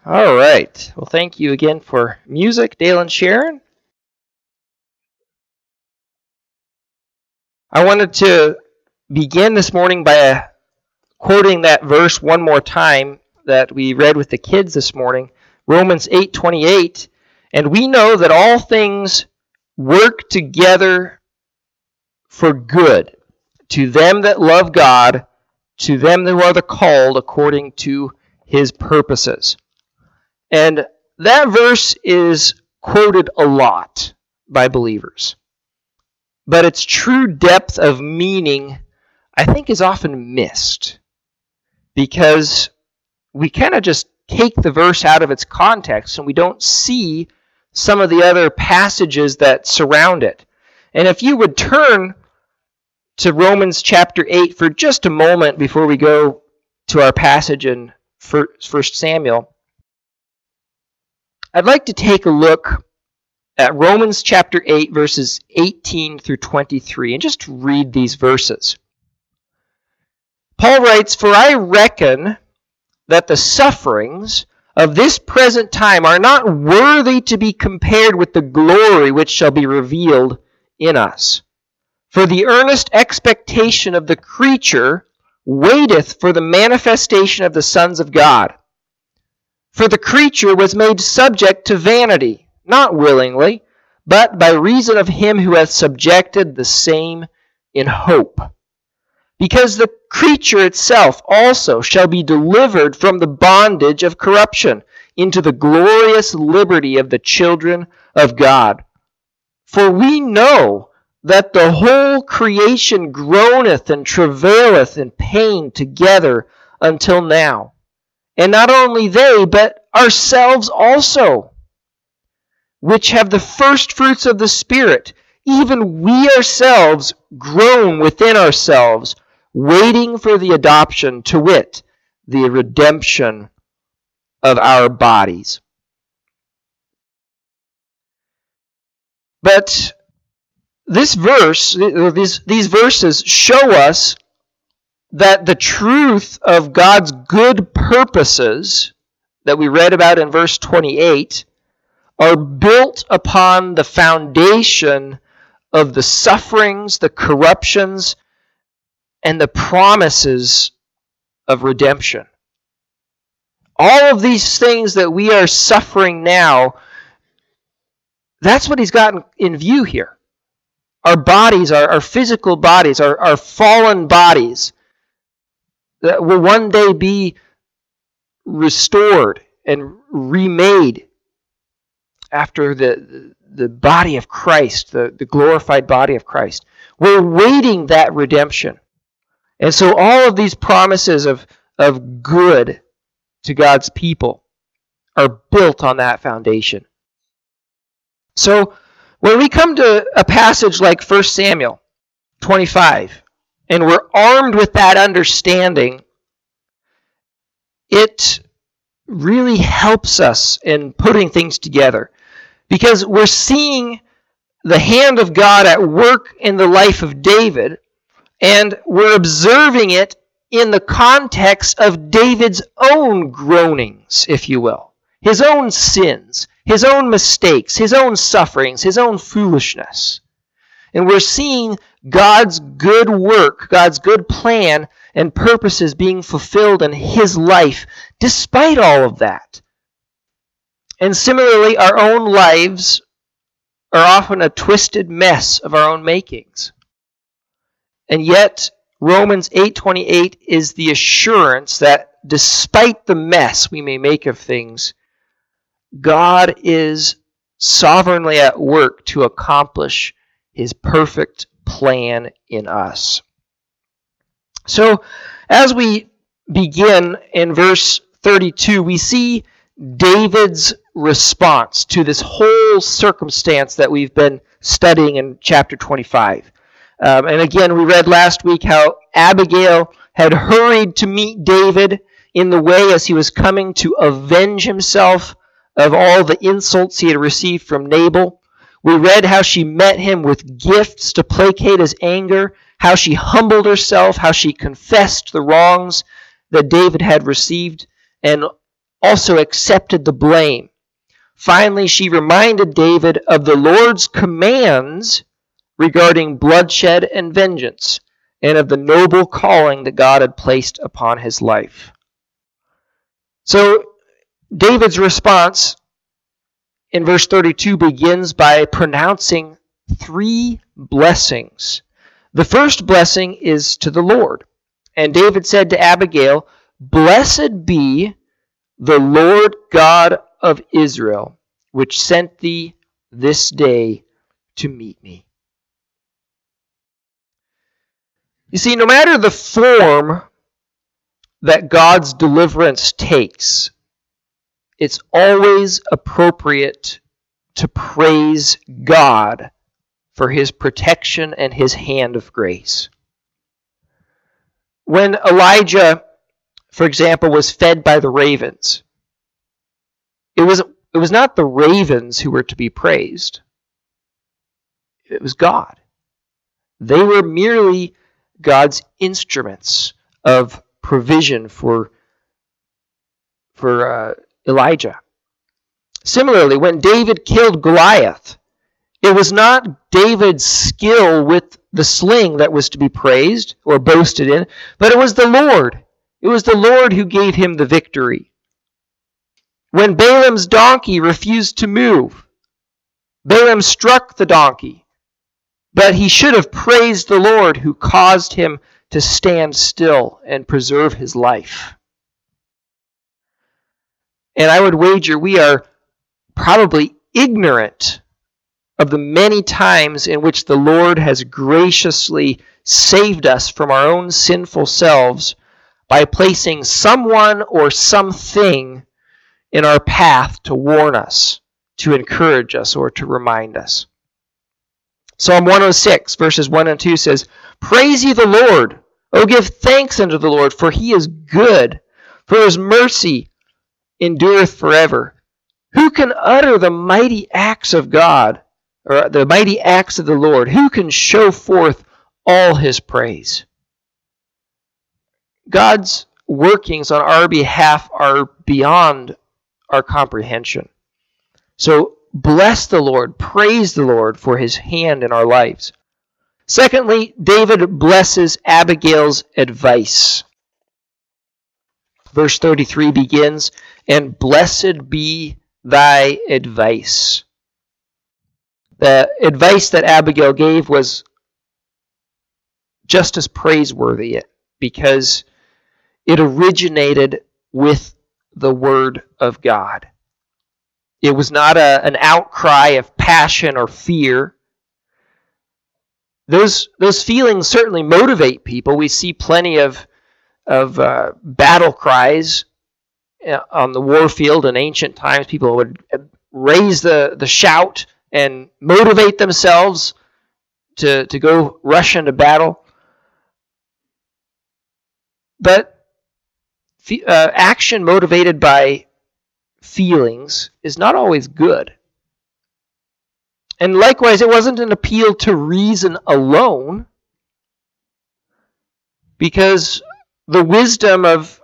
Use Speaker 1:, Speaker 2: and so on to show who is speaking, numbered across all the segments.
Speaker 1: All right. Well, thank you again for music, Dale and Sharon. I wanted to begin this morning by quoting that verse one more time that we read with the kids this morning, Romans 8:28. And we know that all things work together for good to them that love God, to them who are the called according to his purposes. And that verse is quoted a lot by believers. But its true depth of meaning, I think, is often missed. Because we kind of just take the verse out of its context and we don't see some of the other passages that surround it. And if you would turn to Romans chapter 8 for just a moment before we go to our passage in 1 Samuel, I'd like to take a look at Romans chapter 8, verses 18 through 23, and just read these verses. Paul writes, "For I reckon that the sufferings of this present time are not worthy to be compared with the glory which shall be revealed in us. For the earnest expectation of the creature waiteth for the manifestation of the sons of God. For the creature was made subject to vanity, not willingly, but by reason of him who hath subjected the same in hope. Because the creature itself also shall be delivered from the bondage of corruption into the glorious liberty of the children of God. For we know that the whole creation groaneth and travaileth in pain together until now. And not only they, but ourselves also, which have the first fruits of the Spirit, even we ourselves groan within ourselves, waiting for the adoption, to wit, the redemption of our bodies." But this verse, these verses show us that the truth of God's good purposes that we read about in verse 28 are built upon the foundation of the sufferings, the corruptions, and the promises of redemption. All of these things that we are suffering now, that's what he's got in view here. Our bodies, our physical bodies, our fallen bodies, that will one day be restored and remade after the body of Christ, the glorified body of Christ. We're waiting that redemption. And so all of these promises of good to God's people are built on that foundation. So when we come to a passage like 1 Samuel 25, and we're armed with that understanding, it really helps us in putting things together. Because we're seeing the hand of God at work in the life of David, and we're observing it in the context of David's own groanings, if you will. His own sins, his own mistakes, his own sufferings, his own foolishness. And we're seeing God's good work, God's good plan and purposes being fulfilled in his life despite all of that. And similarly, our own lives are often a twisted mess of our own makings. And yet, Romans 8:28 is the assurance that despite the mess we may make of things, God is sovereignly at work to accomplish his perfect plan in us. So, as we begin in verse 32, we see David's response to this whole circumstance that we've been studying in chapter 25. And again, we read last week how Abigail had hurried to meet David in the way as he was coming to avenge himself of all the insults he had received from Nabal. We read how she met him with gifts to placate his anger, how she humbled herself, how she confessed the wrongs that David had received, and also accepted the blame. Finally, she reminded David of the Lord's commands regarding bloodshed and vengeance, and of the noble calling that God had placed upon his life. So, David's response in verse 32 begins by pronouncing 3 blessings. The first blessing is to the Lord. And David said to Abigail, "Blessed be the Lord God of Israel, which sent thee this day to meet me." You see, no matter the form that God's deliverance takes, it's always appropriate to praise God for his protection and his hand of grace. When Elijah, for example, was fed by the ravens, it was not the ravens who were to be praised. It was God. They were merely God's instruments of provision for Elijah. Similarly, when David killed Goliath, it was not David's skill with the sling that was to be praised or boasted in, but it was the Lord. It was the Lord who gave him the victory. When Balaam's donkey refused to move, Balaam struck the donkey, but he should have praised the Lord who caused him to stand still and preserve his life. And I would wager we are probably ignorant of the many times in which the Lord has graciously saved us from our own sinful selves by placing someone or something in our path to warn us, to encourage us, or to remind us. Psalm 106, verses 1 and 2 says, "Praise ye the Lord, O give thanks unto the Lord, for he is good, for his mercy endureth forever. Who can utter the mighty acts of God, or the mighty acts of the Lord? Who can show forth all his praise?" God's workings on our behalf are beyond our comprehension. So bless the Lord, praise the Lord for his hand in our lives. Secondly, David blesses Abigail's advice. Verse 33 begins, "And blessed be thy advice." The advice that Abigail gave was just as praiseworthy because it originated with the Word of God. It was not an outcry of passion or fear. Those feelings certainly motivate people. We see plenty of battle cries on the war field in ancient times. People would raise the shout and motivate themselves to go rush into battle. But action motivated by feelings is not always good. And likewise, it wasn't an appeal to reason alone, because the wisdom of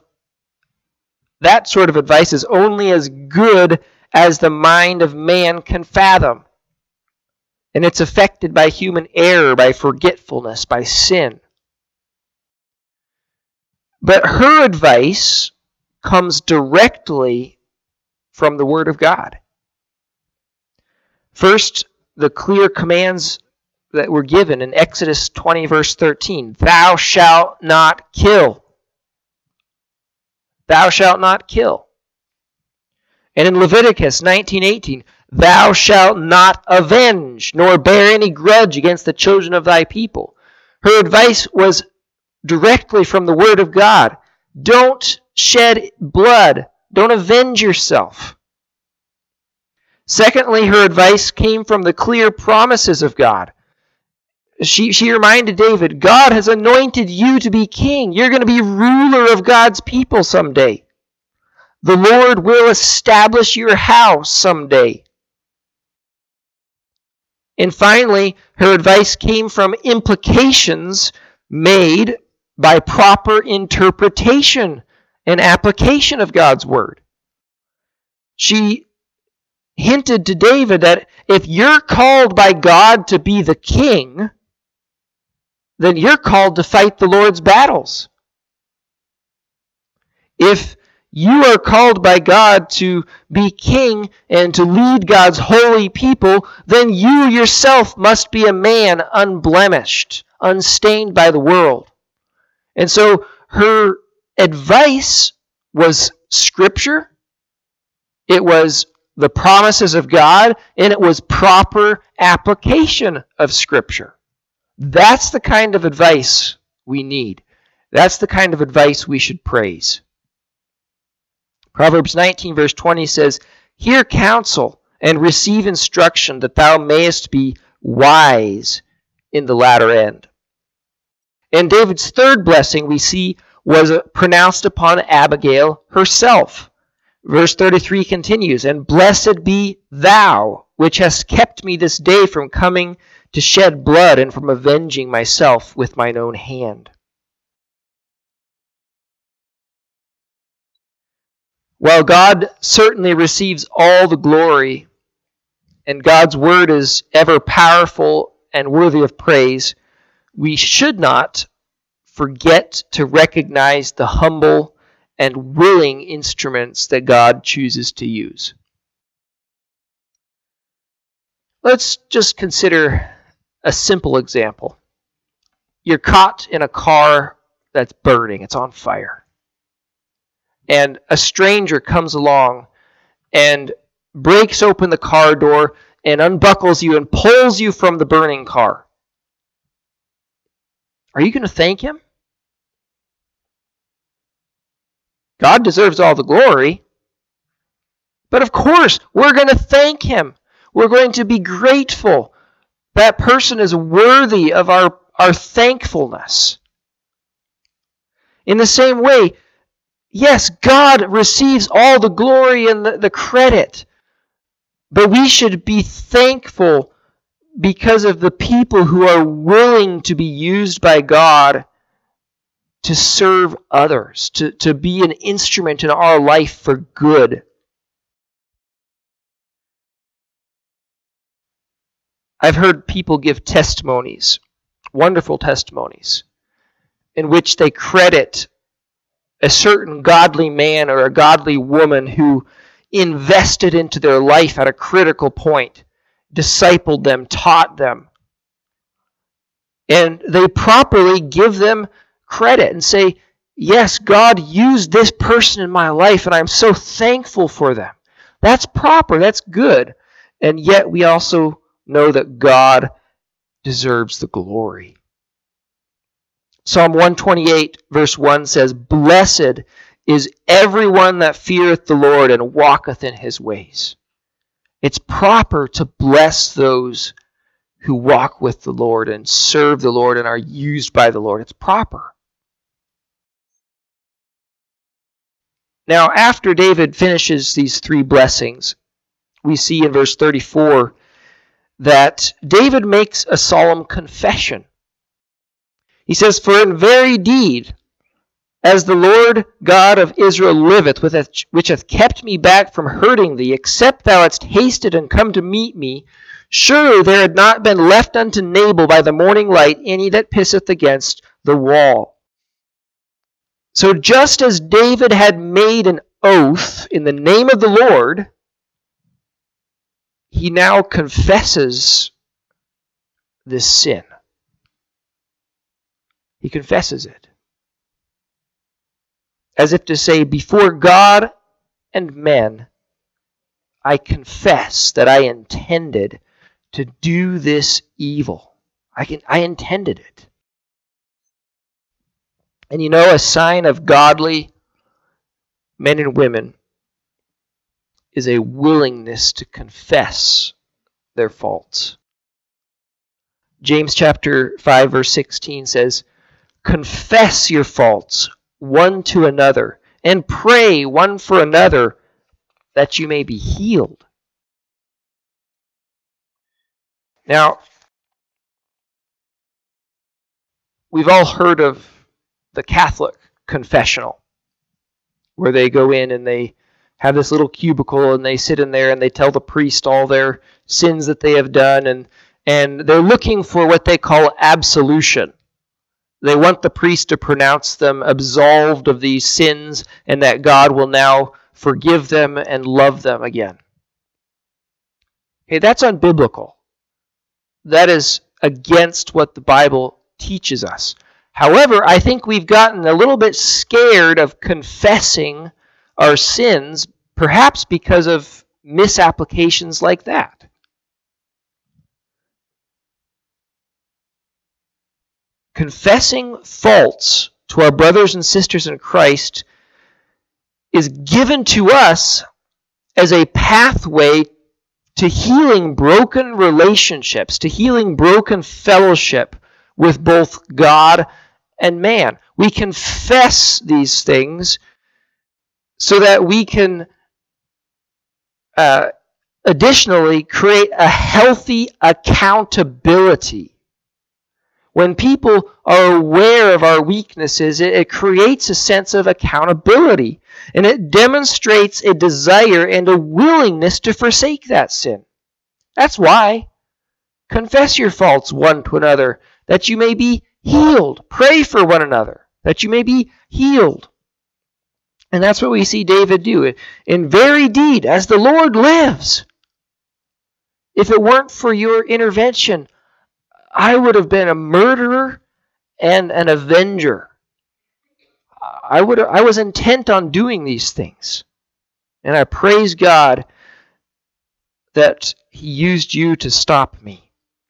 Speaker 1: that sort of advice is only as good as the mind of man can fathom. And it's affected by human error, by forgetfulness, by sin. But her advice comes directly from the Word of God. First, the clear commands that were given in Exodus 20, verse 13. "Thou shalt not kill." Thou shalt not kill. And in Leviticus 19:18, "Thou shalt not avenge, nor bear any grudge against the children of thy people." Her advice was directly from the Word of God. Don't shed blood. Don't avenge yourself. Secondly, her advice came from the clear promises of God. She reminded David, God has anointed you to be king. You're going to be ruler of God's people someday. The Lord will establish your house someday. And finally, her advice came from implications made by proper interpretation and application of God's Word. She hinted to David that if you're called by God to be the king, then you're called to fight the Lord's battles. If you are called by God to be king and to lead God's holy people, then you yourself must be a man unblemished, unstained by the world. And so her advice was Scripture, it was the promises of God, and it was proper application of Scripture. That's the kind of advice we need. That's the kind of advice we should praise. Proverbs 19 verse 20 says, "Hear counsel and receive instruction, that thou mayest be wise in the latter end." And David's third blessing we see was pronounced upon Abigail herself. Verse 33 continues, "And blessed be thou, which hast kept me this day from coming to shed blood and from avenging myself with mine own hand." While God certainly receives all the glory, and God's word is ever powerful and worthy of praise, we should not forget to recognize the humble and willing instruments that God chooses to use. Let's just consider a simple example. You're caught in a car that's burning, it's on fire. And a stranger comes along and breaks open the car door and unbuckles you and pulls you from the burning car. Are you going to thank him? God deserves all the glory. But of course, we're going to thank him. We're going to be grateful. That person is worthy of our thankfulness. In the same way, yes, God receives all the glory and the credit, but we should be thankful because of the people who are willing to be used by God to serve others, to be an instrument in our life for good. I've heard people give testimonies, wonderful testimonies, in which they credit a certain godly man or a godly woman who invested into their life at a critical point, discipled them, taught them. And they properly give them credit and say, yes, God used this person in my life and I'm so thankful for them. That's proper, that's good. And yet we also know that God deserves the glory. Psalm 128 verse 1 says, "Blessed is everyone that feareth the Lord and walketh in his ways." It's proper to bless those who walk with the Lord and serve the Lord and are used by the Lord. It's proper. Now, after David finishes these three blessings, we see in verse 34 that David makes a solemn confession. He says, "For in very deed, as the Lord God of Israel liveth, which hath kept me back from hurting thee, except thou hadst hasted and come to meet me, surely there had not been left unto Nabal by the morning light any that pisseth against the wall." So just as David had made an oath in the name of the Lord, he now confesses this sin. He confesses it. As if to say, before God and men, I confess that I intended to do this evil. I intended it. And you know, a sign of godly men and women is a willingness to confess their faults. James chapter 5 verse 16 says, "Confess your faults one to another, and pray one for another, that you may be healed." Now, we've all heard of the Catholic confessional, where they go in and they have this little cubicle, and they sit in there and they tell the priest all their sins that they have done, and they're looking for what they call absolution. They want the priest to pronounce them absolved of these sins and that God will now forgive them and love them again. Okay, that's unbiblical. That is against what the Bible teaches us. However, I think we've gotten a little bit scared of confessing our sins, perhaps because of misapplications like that. Confessing faults to our brothers and sisters in Christ is given to us as a pathway to healing broken relationships, to healing broken fellowship with both God and man. We confess these things so that we can additionally create a healthy accountability. When people are aware of our weaknesses, it creates a sense of accountability, and it demonstrates a desire and a willingness to forsake that sin. That's why. Confess your faults one to another, that you may be healed. Pray for one another, that you may be healed. And that's what we see David do. In very deed, as the Lord lives. If it weren't for your intervention, I would have been a murderer and an avenger. I was intent on doing these things. And I praise God that He used you to stop me.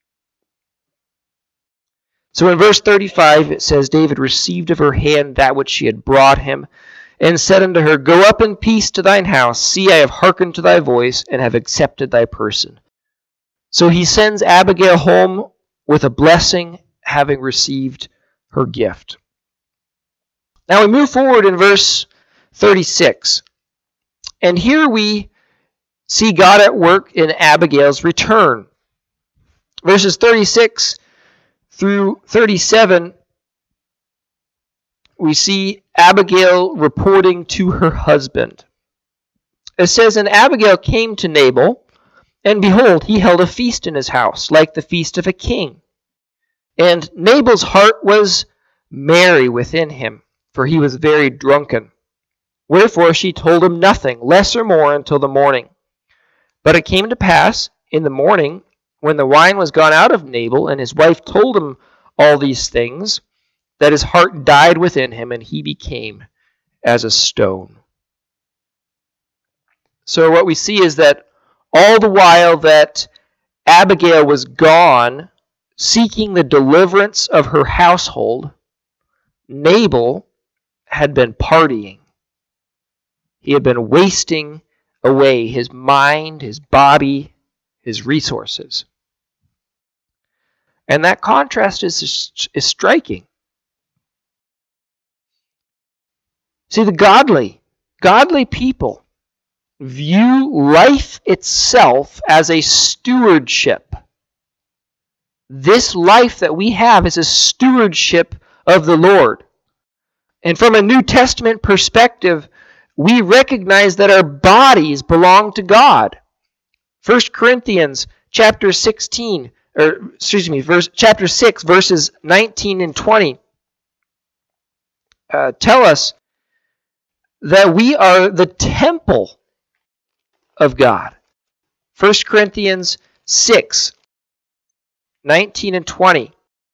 Speaker 1: So in verse 35 it says, David received of her hand that which she had brought him, and said unto her, Go up in peace to thine house. See, I have hearkened to thy voice, and have accepted thy person. So he sends Abigail home with a blessing, having received her gift. Now we move forward in verse 36. And here we see God at work in Abigail's return. Verses 36 through 37, we see Abigail reporting to her husband. It says, And Abigail came to Nabal, and behold, he held a feast in his house, like the feast of a king. And Nabal's heart was merry within him, for he was very drunken. Wherefore she told him nothing, less or more, until the morning. But it came to pass in the morning, when the wine was gone out of Nabal, and his wife told him all these things, that his heart died within him, and he became as a stone. So what we see is that all the while that Abigail was gone, seeking the deliverance of her household, Nabal had been partying. He had been wasting away his mind, his body, his resources. And that contrast is striking. See, the godly people view life itself as a stewardship. This life that we have is a stewardship of the Lord. And from a New Testament perspective, we recognize that our bodies belong to God. 1 Corinthians chapter 16, chapter 6, verses 19 and 20 tell us that we are the temple of God. 1 Corinthians 6, 19 and 20.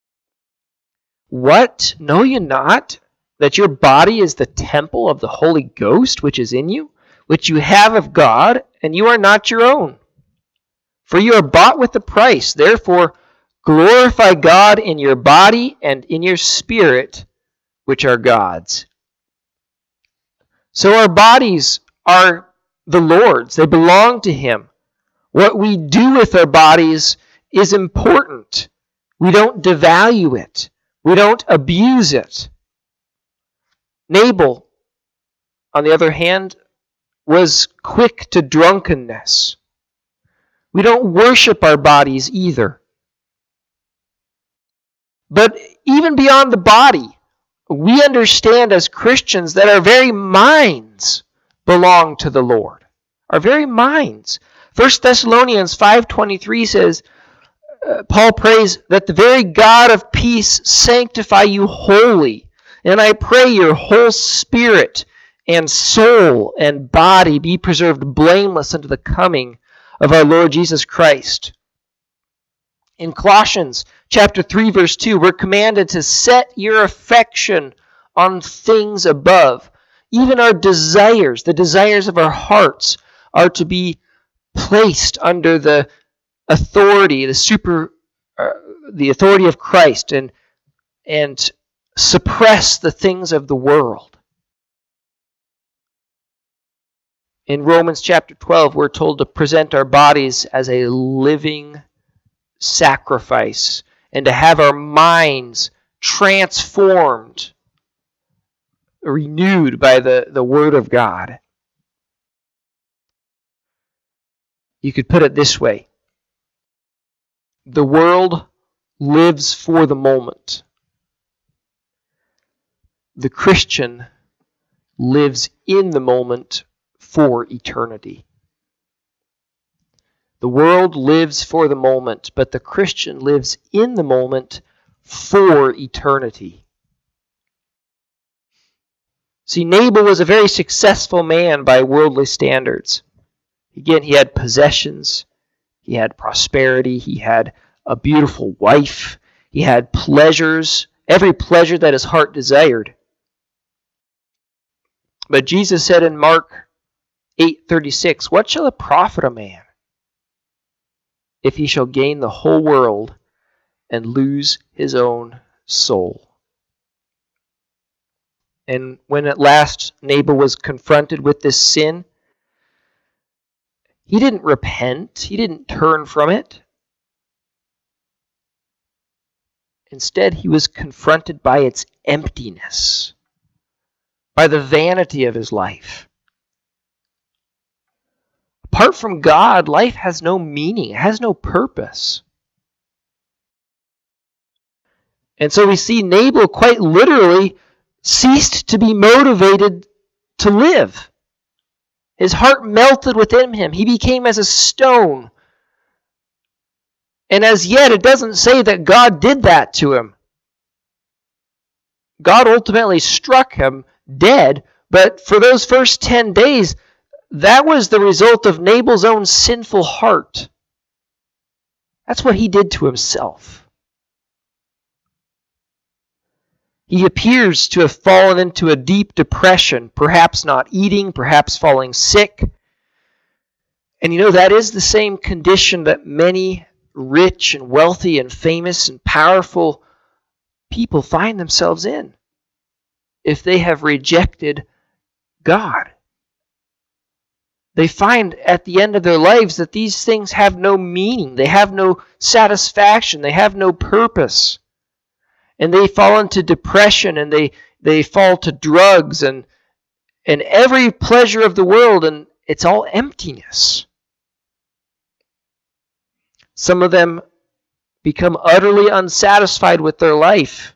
Speaker 1: What? Know ye not that your body is the temple of the Holy Ghost which is in you, which you have of God, and you are not your own? For you are bought with a price. Therefore, glorify God in your body and in your spirit, which are God's. So our bodies are the Lord's. They belong to Him. What we do with our bodies is important. We don't devalue it. We don't abuse it. Nabal, on the other hand, was quick to drunkenness. We don't worship our bodies either. But even beyond the body, we understand as Christians that our very minds belong to the Lord. Our very minds. 1 Thessalonians 5:23 says, Paul prays that the very God of peace sanctify you wholly. And I pray your whole spirit and soul and body be preserved blameless unto the coming of our Lord Jesus Christ. In Colossians chapter 3, verse 2, we're commanded to set your affection on things above. Even our desires, the desires of our hearts, are to be placed under the authority, the authority of Christ, and suppress the things of the world. In Romans chapter 12, we're told to present our bodies as a living sacrifice and to have our minds transformed, renewed by the Word of God. You could put it this way. The world lives for the moment. The Christian lives in the moment for eternity. The world lives for the moment, but the Christian lives in the moment for eternity. See, Nabal was a very successful man by worldly standards. Again, he had possessions, he had prosperity, he had a beautiful wife, he had pleasures, every pleasure that his heart desired. But Jesus said in Mark 8:36, "What shall it profit a man if he shall gain the whole world and lose his own soul?" And when at last Nabal was confronted with this sin, he didn't repent. He didn't turn from it. Instead, he was confronted by its emptiness, by the vanity of his life. Apart from God, life has no meaning. It has no purpose. And so we see Nabal quite literally ceased to be motivated to live. His heart melted within him. He became as a stone. And as yet, it doesn't say that God did that to him. God ultimately struck him dead, but for those first 10 days, that was the result of Nabal's own sinful heart. That's what he did to himself. He appears to have fallen into a deep depression, perhaps not eating, perhaps falling sick. And that is the same condition that many rich and wealthy and famous and powerful people find themselves in if they have rejected God. They find at the end of their lives that these things have no meaning. They have no satisfaction. They have no purpose. And they fall into depression, and they fall to drugs and every pleasure of the world, and it's all emptiness. Some of them become utterly unsatisfied with their life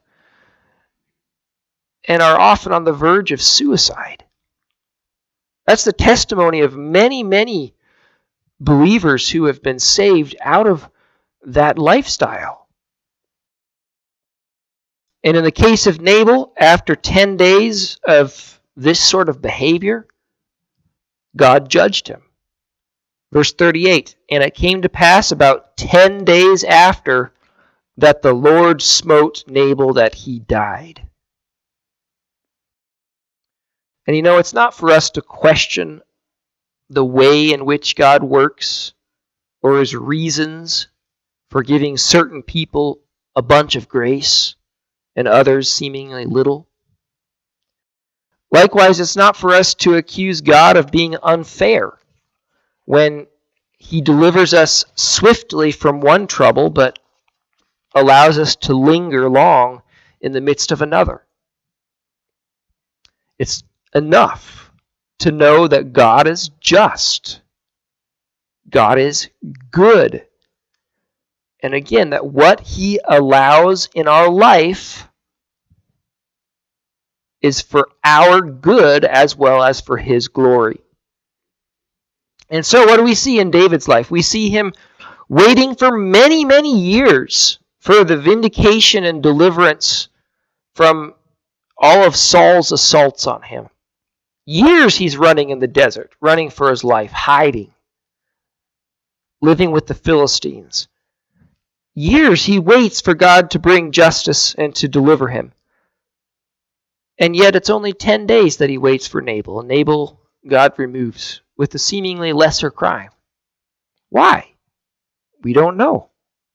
Speaker 1: and are often on the verge of suicide. That's the testimony of many, many believers who have been saved out of that lifestyle. And in the case of Nabal, after 10 days of this sort of behavior, God judged him. Verse 38, "And it came to pass about 10 days after that the Lord smote Nabal that he died." And it's not for us to question the way in which God works or his reasons for giving certain people a bunch of grace and others seemingly little. Likewise, it's not for us to accuse God of being unfair when he delivers us swiftly from one trouble but allows us to linger long in the midst of another. It's enough to know that God is just. God is good. And again, that what he allows in our life is for our good as well as for his glory. And so what do we see in David's life? We see him waiting for many, many years for the vindication and deliverance from all of Saul's assaults on him. Years he's running in the desert, running for his life, hiding, living with the Philistines. Years he waits for God to bring justice and to deliver him. And yet it's only 10 days that he waits for Nabal. And Nabal, God removes with a seemingly lesser crime. Why? We don't know.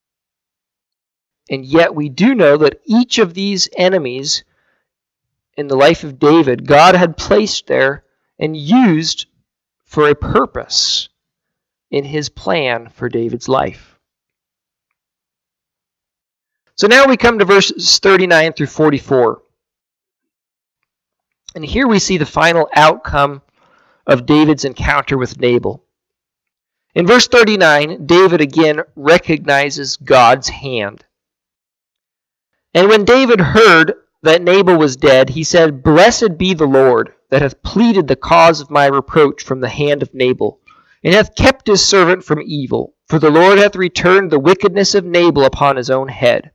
Speaker 1: And yet we do know that each of these enemies in the life of David, God had placed there and used for a purpose in his plan for David's life. So now we come to verses 39 through 44. And here we see the final outcome of David's encounter with Nabal. In verse 39, David again recognizes God's hand. And when David heard that Nabal was dead, he said, "Blessed be the Lord, that hath pleaded the cause of my reproach from the hand of Nabal, and hath kept his servant from evil. For the Lord hath returned the wickedness of Nabal upon his own head."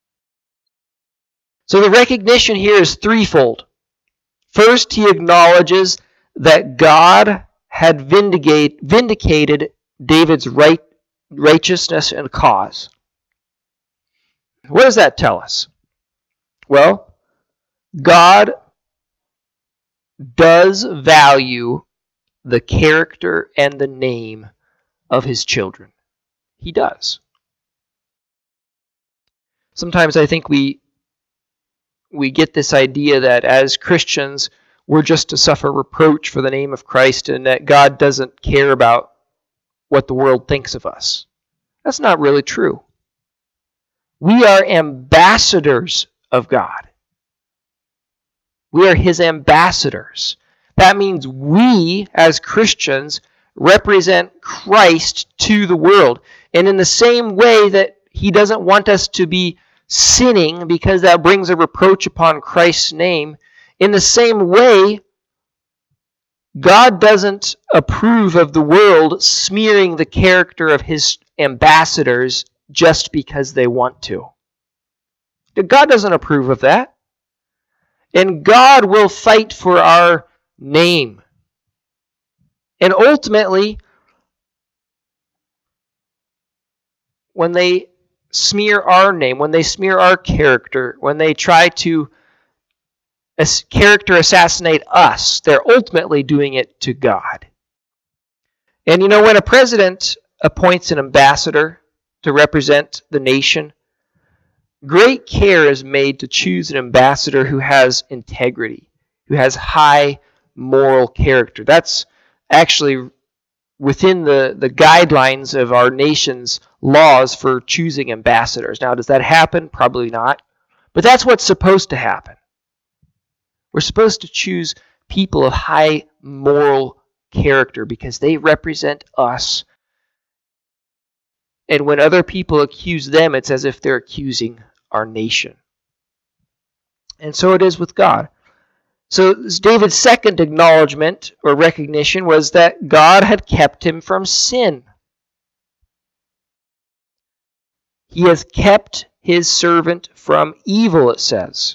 Speaker 1: So the recognition here is threefold. First, he acknowledges that God had vindicated David's righteousness and cause. What does that tell us? Well, God does value the character and the name of his children. He does. Sometimes I think we get this idea that as Christians, we're just to suffer reproach for the name of Christ and that God doesn't care about what the world thinks of us. That's not really true. We are ambassadors of God. We are his ambassadors. That means we, as Christians, represent Christ to the world. And in the same way that he doesn't want us to be sinning because that brings a reproach upon Christ's name, in the same way, God doesn't approve of the world smearing the character of his ambassadors just because they want to. God doesn't approve of that. And God will fight for our name. And ultimately, when they smear our name, when they smear our character, when they try to character assassinate us, they're ultimately doing it to God. And when a president appoints an ambassador to represent the nation, great care is made to choose an ambassador who has integrity, who has high moral character. That's actually within the guidelines of our nation's laws for choosing ambassadors. Now, does that happen? Probably not. But that's what's supposed to happen. We're supposed to choose people of high moral character because they represent us. And when other people accuse them, it's as if they're accusing our nation. And so it is with God. So David's second acknowledgement or recognition was that God had kept him from sin. He has kept his servant from evil, it says.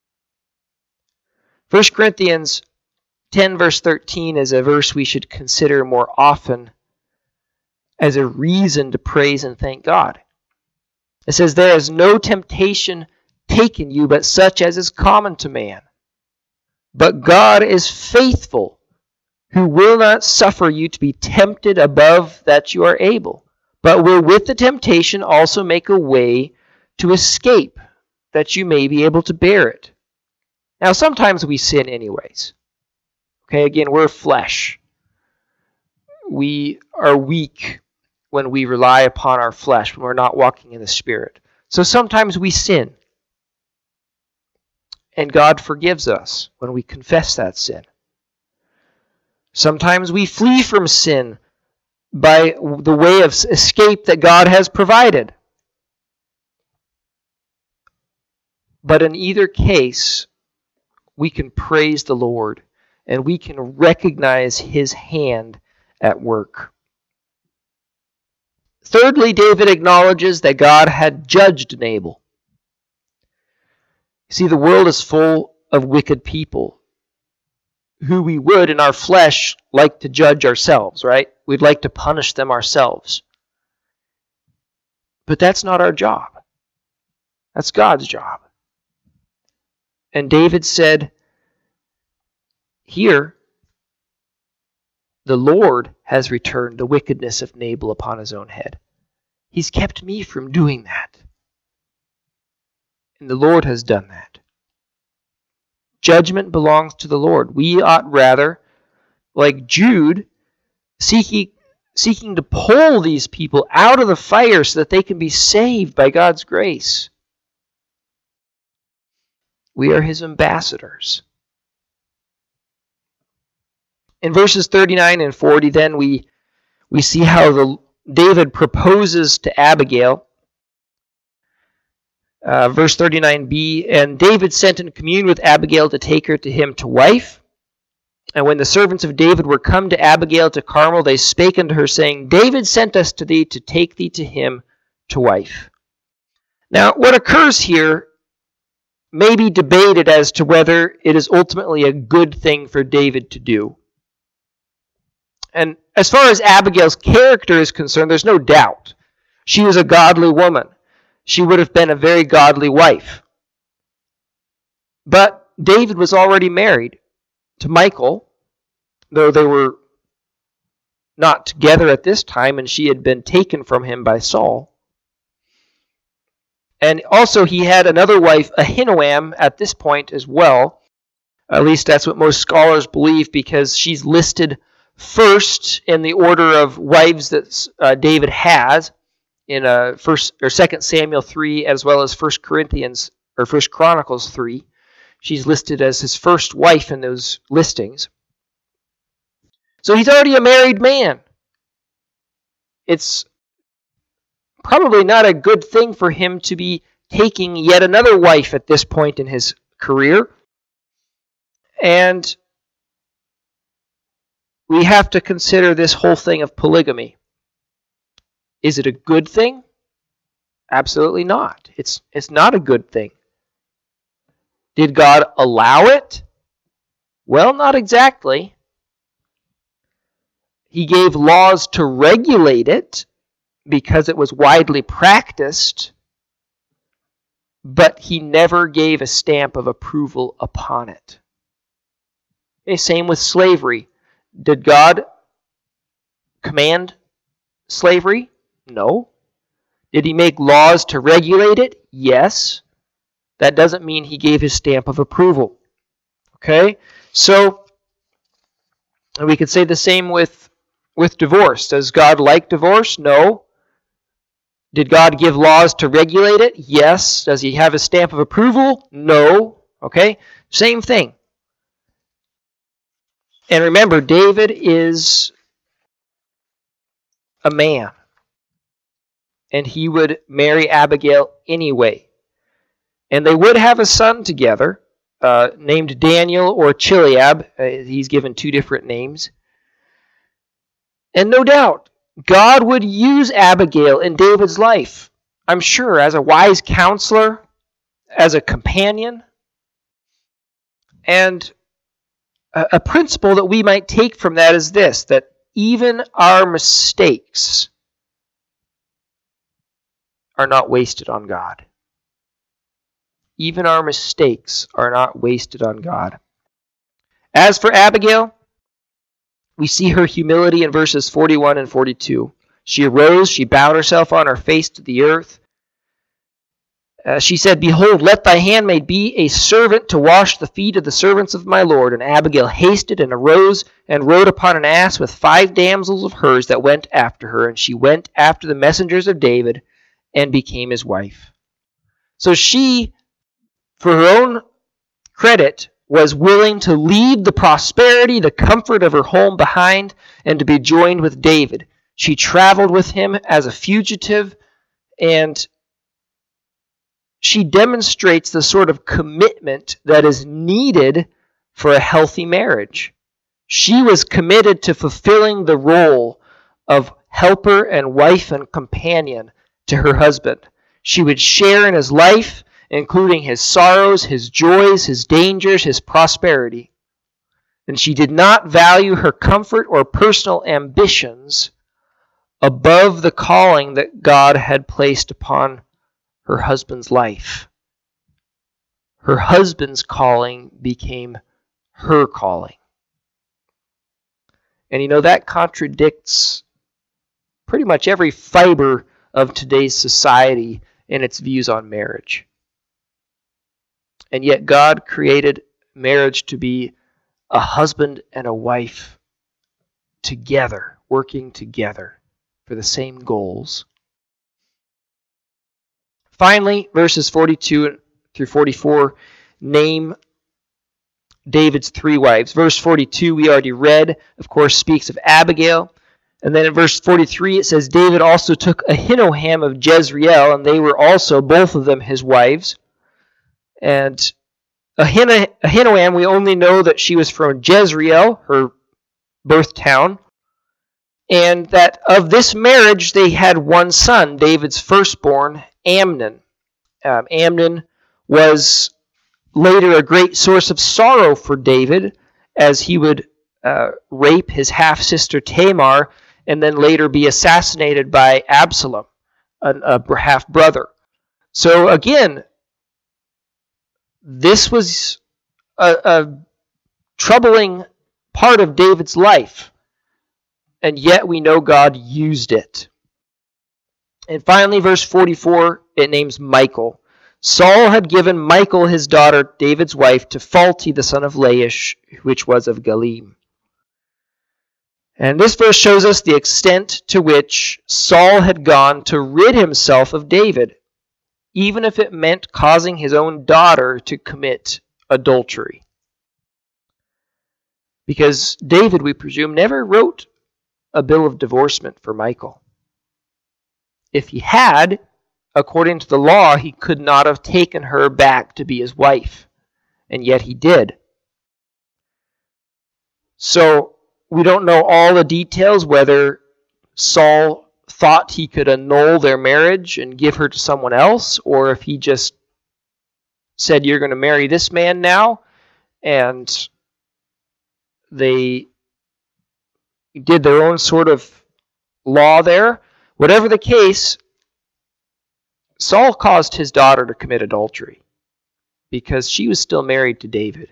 Speaker 1: 1 Corinthians 10 verse 13 is a verse we should consider more often as a reason to praise and thank God. It says, "There is no temptation taken you but such as is common to man. But God is faithful, who will not suffer you to be tempted above that you are able, but will with the temptation also make a way to escape, that you may be able to bear it." Now, sometimes we sin anyways. Okay, again, we're flesh. We are weak when we rely upon our flesh, when we're not walking in the Spirit. So sometimes we sin. And God forgives us when we confess that sin. Sometimes we flee from sin by the way of escape that God has provided. But in either case, we can praise the Lord and we can recognize his hand at work. Thirdly, David acknowledges that God had judged Nabal. See, the world is full of wicked people who we would, in our flesh, like to judge ourselves, right? We'd like to punish them ourselves. But that's not our job. That's God's job. And David said, here, the Lord has returned the wickedness of Nabal upon his own head. He's kept me from doing that. And the Lord has done that. Judgment belongs to the Lord. We ought rather, like Jude, seeking to pull these people out of the fire so that they can be saved by God's grace. We are his ambassadors. In verses 39 and 40, then, we see how David proposes to Abigail. Verse 39b, and David sent and communed with Abigail to take her to him to wife. And when the servants of David were come to Abigail to Carmel, they spake unto her, saying, David sent us to thee to take thee to him to wife. Now, what occurs here may be debated as to whether it is ultimately a good thing for David to do. And as far as Abigail's character is concerned, there's no doubt. She was a godly woman. She would have been a very godly wife. But David was already married to Michal, though they were not together at this time, and she had been taken from him by Saul. And also he had another wife, Ahinoam, at this point as well. At least that's what most scholars believe, because she's listed first in the order of wives that David has in 2 Samuel 3, as well as 1 Chronicles 3. She's listed as his first wife in those listings. So he's already a married man. It's probably not a good thing for him to be taking yet another wife at this point in his career. And we have to consider this whole thing of polygamy. Is it a good thing? Absolutely not. It's not a good thing. Did God allow it? Well, not exactly. He gave laws to regulate it because it was widely practiced, but he never gave a stamp of approval upon it. Okay, same with slavery. Did God command slavery? No. Did he make laws to regulate it? Yes. That doesn't mean he gave his stamp of approval. Okay? So, we could say the same with divorce. Does God like divorce? No. Did God give laws to regulate it? Yes. Does he have a stamp of approval? No. Okay? Same thing. And remember, David is a man. And he would marry Abigail anyway. And they would have a son together, named Daniel or Chileab. He's given two different names. And no doubt, God would use Abigail in David's life, I'm sure, as a wise counselor, as a companion. And a principle that we might take from that is this, that even our mistakes are not wasted on God. Even our mistakes are not wasted on God. As for Abigail, we see her humility in verses 41 and 42. She arose, she bowed herself on her face to the earth. She said, Behold, let thy handmaid be a servant to wash the feet of the servants of my Lord. And Abigail hasted and arose and rode upon an ass with 5 damsels of hers that went after her. And she went after the messengers of David and became his wife. So she, for her own credit, was willing to leave the prosperity, the comfort of her home behind, and to be joined with David. She traveled with him as a fugitive, and she demonstrates the sort of commitment that is needed for a healthy marriage. She was committed to fulfilling the role of helper and wife and companion to her husband. She would share in his life, including his sorrows, his joys, his dangers, his prosperity. And she did not value her comfort or personal ambitions above the calling that God had placed upon her husband's life. Her husband's calling became her calling. And that contradicts pretty much every fiber of today's society and its views on marriage. And yet God created marriage to be a husband and a wife together, working together for the same goals. Finally, verses 42 through 44 name David's 3 wives. Verse 42 we already read, of course, speaks of Abigail. And then in verse 43 it says, David also took Ahinoam of Jezreel, and they were also, both of them, his wives. And Ahinoam, we only know that she was from Jezreel, her birth town, and that of this marriage they had one son, David's firstborn, Amnon. Amnon was later a great source of sorrow for David, as he would rape his half-sister Tamar and then later be assassinated by Absalom, a half-brother. So again, this was a troubling part of David's life, and yet we know God used it. And finally, verse 44, it names Michal. Saul had given Michal, his daughter, David's wife, to Phalti, the son of Laish, which was of Galim. And this verse shows us the extent to which Saul had gone to rid himself of David, even if it meant causing his own daughter to commit adultery. Because David, we presume, never wrote a bill of divorcement for Michal. If he had, according to the law, he could not have taken her back to be his wife, and yet he did. So we don't know all the details, whether Saul thought he could annul their marriage and give her to someone else, or if he just said, you're going to marry this man now, and they did their own sort of law there. Whatever the case, Saul caused his daughter to commit adultery because she was still married to David.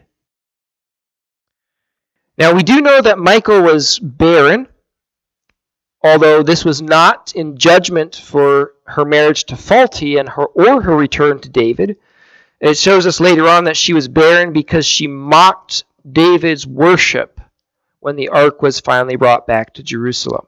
Speaker 1: Now, we do know that Michal was barren, although this was not in judgment for her marriage to Phalti and her return to David. It shows us later on that she was barren because she mocked David's worship when the ark was finally brought back to Jerusalem.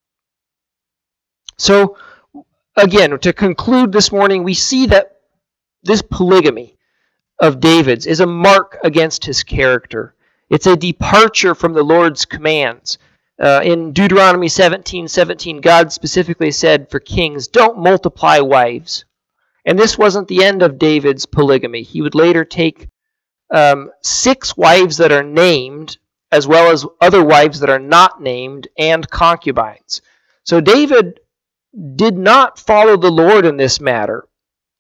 Speaker 1: So, again, to conclude this morning, we see that this polygamy of David's is a mark against his character. It's a departure from the Lord's commands. In Deuteronomy 17:17, God specifically said for kings, don't multiply wives. And this wasn't the end of David's polygamy. He would later take 6 wives that are named, as well as other wives that are not named, and concubines. So David did not follow the Lord in this matter.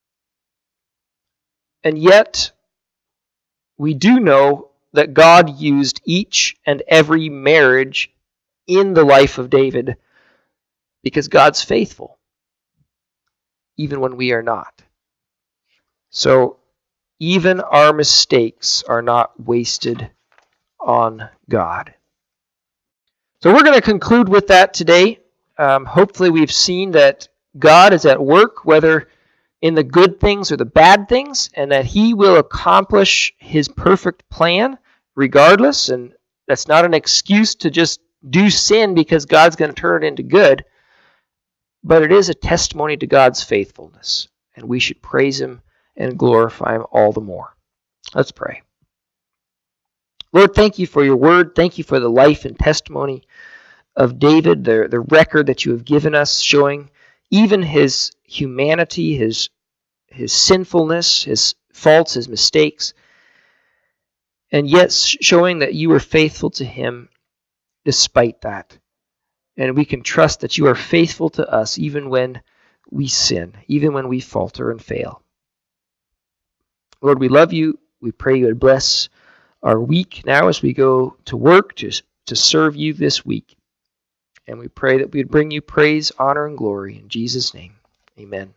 Speaker 1: And yet, we do know that God used each and every marriage in the life of David because God's faithful, even when we are not. So, even our mistakes are not wasted on God. So we're going to conclude with that today. Hopefully we've seen that God is at work, whether in the good things or the bad things, and that He will accomplish His perfect plan regardless. And that's not an excuse to just do sin because God's going to turn it into good, but it is a testimony to God's faithfulness, and we should praise Him and glorify Him all the more. Let's pray. Lord, thank you for your word. Thank you for the life and testimony of David, the record that you have given us, showing even his humanity, his sinfulness, his faults, his mistakes. and yet showing that you are faithful to him despite that. And we can trust that you are faithful to us even when we sin, even when we falter and fail. Lord, we love you. We pray you would bless our week now as we go to work to serve you this week. And we pray that we would bring you praise, honor, and glory. In Jesus' name, amen.